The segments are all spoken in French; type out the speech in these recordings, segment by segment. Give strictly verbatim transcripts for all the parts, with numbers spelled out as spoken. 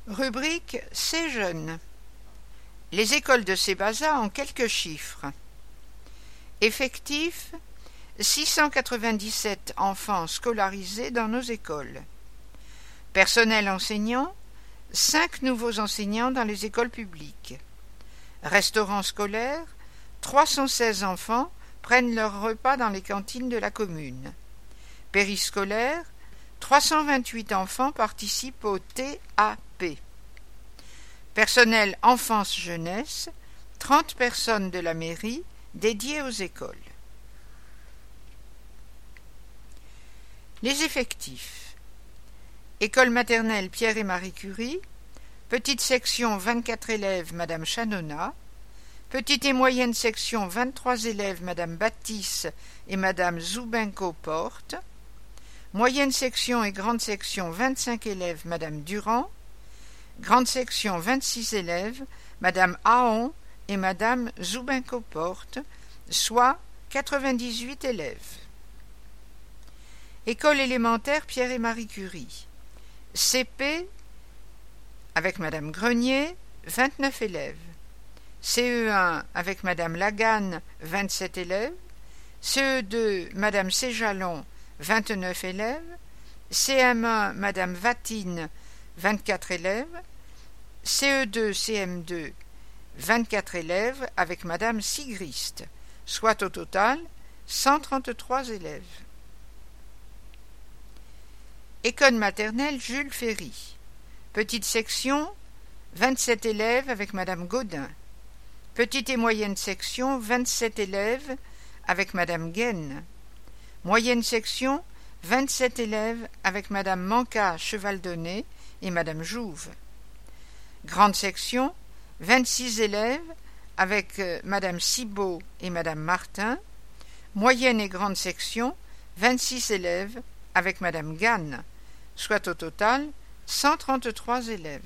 Rubrique C'est jeune. Les écoles de Sébaza ont quelques chiffres. Effectif six cent quatre-vingt-dix-sept enfants scolarisés dans nos écoles. Personnel enseignant cinq nouveaux enseignants dans les écoles publiques. Restaurant scolaire trois cent seize enfants prennent leur repas dans les cantines de la commune. Périscolaire trois cent vingt-huit enfants participent au T A P. Personnel enfance-jeunesse, trente personnes de la mairie dédiées aux écoles. Les effectifs. École maternelle Pierre et Marie Curie, petite section vingt-quatre élèves Madame Chanona, petite et moyenne section vingt-trois élèves Madame Baptiste et Madame Zoubenko-Porte, moyenne section et grande section vingt-cinq élèves Madame Durand, grande section vingt-six élèves Madame Aon et Madame Zoubenko-Porte, soit quatre-vingt-dix-huit élèves. École élémentaire Pierre et Marie Curie, C P avec Madame Grenier, vingt-neuf élèves, C E un avec Madame Laganne, vingt-sept élèves, C E deux Madame Séjalon, vingt-neuf élèves, C M un Madame Vatine, vingt-quatre élèves, C E deux C M deux, vingt-quatre élèves avec Madame Sigrist, soit au total cent trente-trois élèves. École maternelle Jules Ferry, petite section vingt-sept élèves avec Madame Gaudin, petite et moyenne section vingt-sept élèves avec Madame Gaine, moyenne section vingt-sept élèves avec Madame Manca Chevaldonnet et Madame Jouve, grande section vingt-six élèves avec euh, Madame Cibot et Madame Martin, moyenne et grande section vingt-six élèves avec Madame Ganne, soit au total cent trente-trois élèves.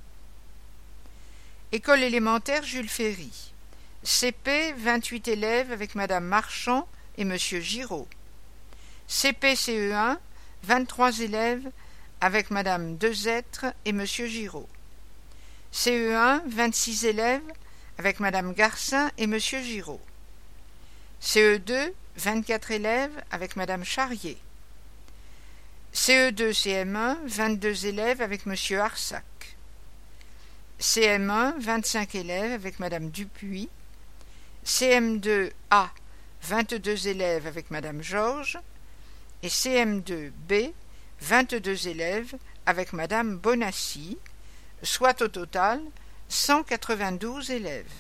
École élémentaire Jules Ferry, C P vingt-huit élèves avec Madame Marchand et Monsieur Giraud, C P C E un vingt-trois élèves avec Madame Dezêtre et Monsieur Giraud, C E un vingt-six élèves avec Madame Garcin et Monsieur Giraud, C E deux vingt-quatre élèves avec Madame Charrier, C E deux C M un vingt-deux élèves avec Monsieur Arsac, C M un vingt-cinq élèves avec Madame Dupuis, C M deux A vingt-deux élèves avec Madame Georges et C M deux B vingt-deux élèves avec Madame Bonassi, soit au total cent quatre-vingt-douze élèves.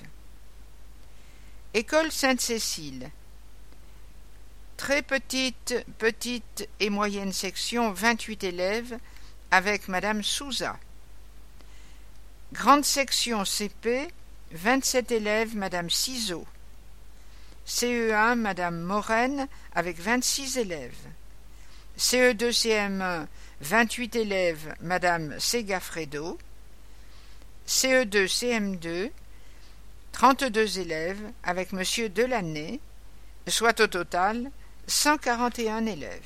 École Sainte-Cécile, très petite, petite et moyenne section vingt-huit élèves avec Madame Souza, grande section C P vingt-sept élèves Madame Ciseaux, C E un Madame Moraine avec vingt-six élèves, C E deux C M un vingt-huit élèves Madame Segafredo, C E deux C M deux trente-deux élèves avec Monsieur Delaney, soit au total cent quarante et un élèves.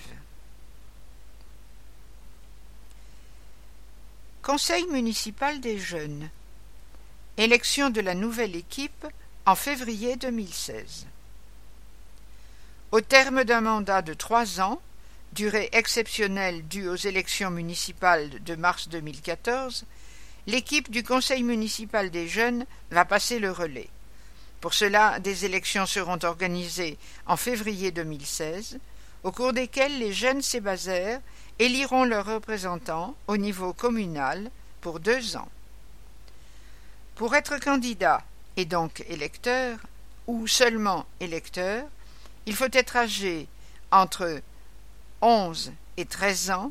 Conseil municipal des jeunes. Élection de la nouvelle équipe en février deux mille seize. Au terme d'un mandat de trois ans, durée exceptionnelle due aux élections municipales de mars deux mille quatorze, l'équipe du Conseil municipal des jeunes va passer le relais. Pour cela, des élections seront organisées en février deux mille seize, au cours desquelles les jeunes sébazaires éliront leurs représentants au niveau communal pour deux ans. Pour être candidat et donc électeur, ou seulement électeur, il faut être âgé entre onze et treize ans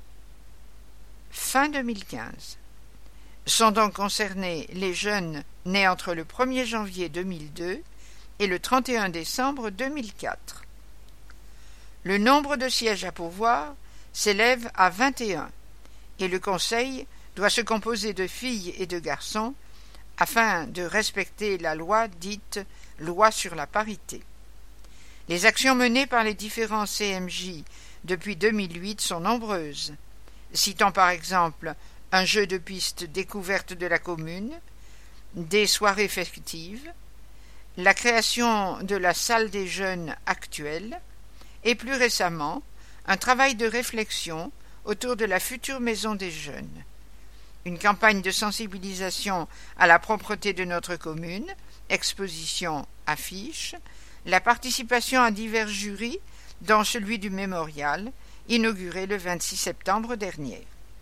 fin deux mille quinze. Sont donc concernés les jeunes nés entre le premier janvier deux mille deux et le trente et un décembre deux mille quatre. Le nombre de sièges à pourvoir s'élève à vingt et un, et le Conseil doit se composer de filles et de garçons afin de respecter la loi dite « loi sur la parité ». Les actions menées par les différents C M J depuis deux mille huit sont nombreuses, citant par exemple un jeu de piste découverte de la commune, des soirées festives, la création de la salle des jeunes actuelle et plus récemment un travail de réflexion autour de la future maison des jeunes, une campagne de sensibilisation à la propreté de notre commune, exposition, affiches, la participation à divers jurys dont celui du mémorial, inauguré le vingt-six septembre dernier.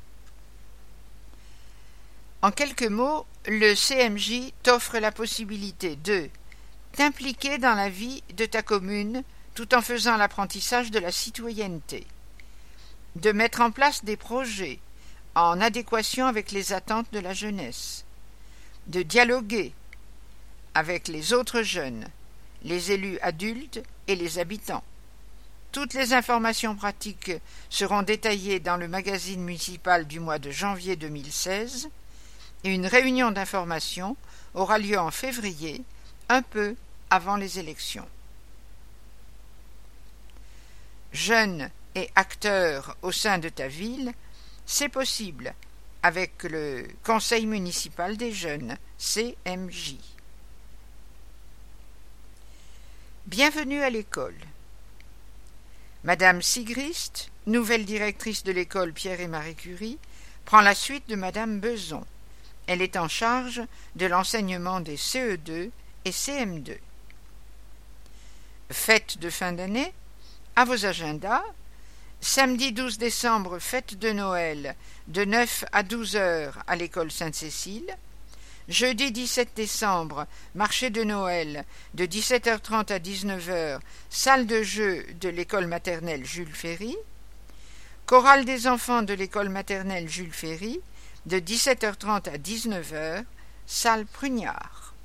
En quelques mots, le C M J t'offre la possibilité de t'impliquer dans la vie de ta commune tout en faisant l'apprentissage de la citoyenneté, de mettre en place des projets en adéquation avec les attentes de la jeunesse, de dialoguer avec les autres jeunes, les élus adultes et les habitants. Toutes les informations pratiques seront détaillées dans le magazine municipal du mois de janvier deux mille seize et une réunion d'information aura lieu en février, un peu avant les élections. Jeunes et acteurs au sein de ta ville, c'est possible avec le Conseil municipal des jeunes, C M J. Bienvenue à l'école. Madame Sigrist, nouvelle directrice de l'école Pierre et Marie Curie, prend la suite de Madame Beson. Elle est en charge de l'enseignement des C E deux et C M deux. Fête de fin d'année, à vos agendas, samedi douze décembre, fête de Noël, de neuf à douze heures à l'école Sainte-Cécile. Jeudi dix-sept décembre, marché de Noël, de dix-sept heures trente à dix-neuf heures, salle de jeu de l'école maternelle Jules Ferry. Chorale des enfants de l'école maternelle Jules Ferry, de dix-sept heures trente à dix-neuf heures, salle Prugnard.